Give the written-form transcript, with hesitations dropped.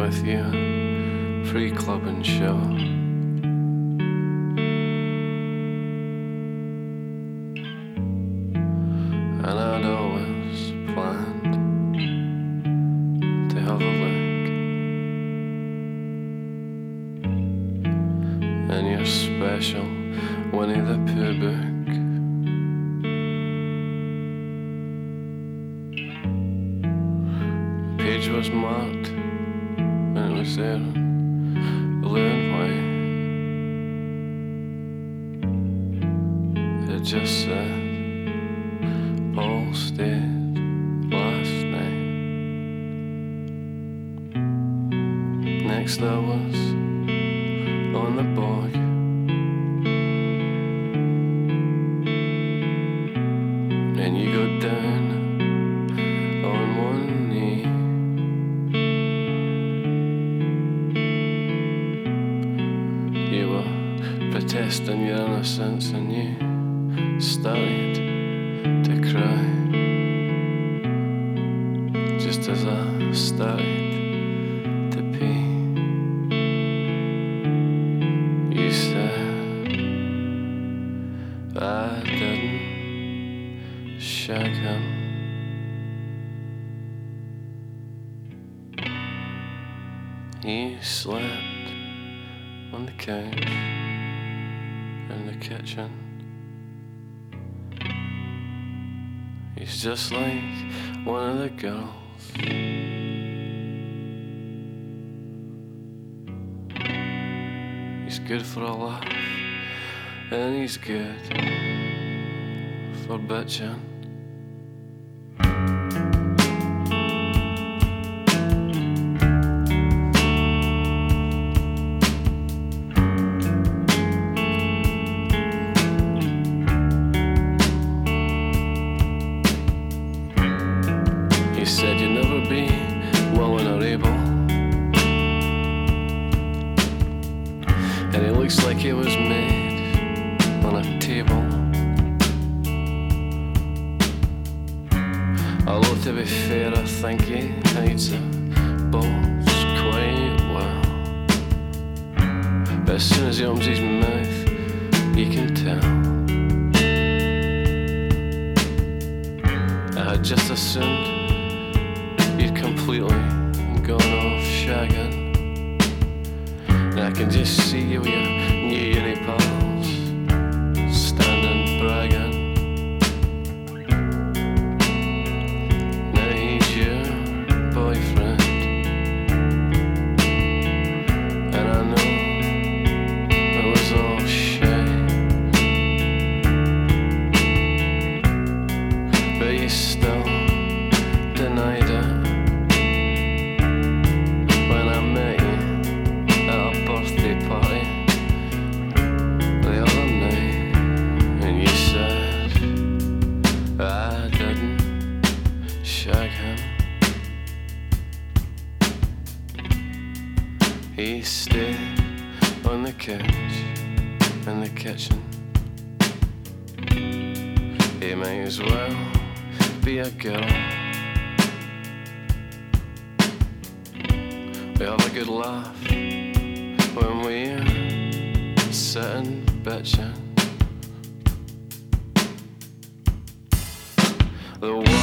with you, free club and show. And I'd always planned to have a look in your special Winnie the Pooh book. The page was marked and it was there in blue and white. It just said Paul stayed last night. Next I was on the bog, and you got down on one knee. You were protesting your innocence and you started to cry, just as I started to pee. You said I didn't shag him. He slept on the couch in the kitchen. He's just like one of the girls. He's good for a laugh, and he's good for bitching. You said you'd never be willing or able, and it looks like it was made on a table. Although to be fair, I think he hides the balls quite well. But as soon as he opens his mouth, you can tell. I had just assumed you'd completely gone off shagging, and I can just see you with your new uni pals standing bragging. Now he's your boyfriend, and I know it was all shame, but you still denied it when I met you at a birthday party the other night, and you said I didn't shag him. He stayed on the couch in the kitchen. He might as well be a girl. We have a good laugh when we're sitting bitching. The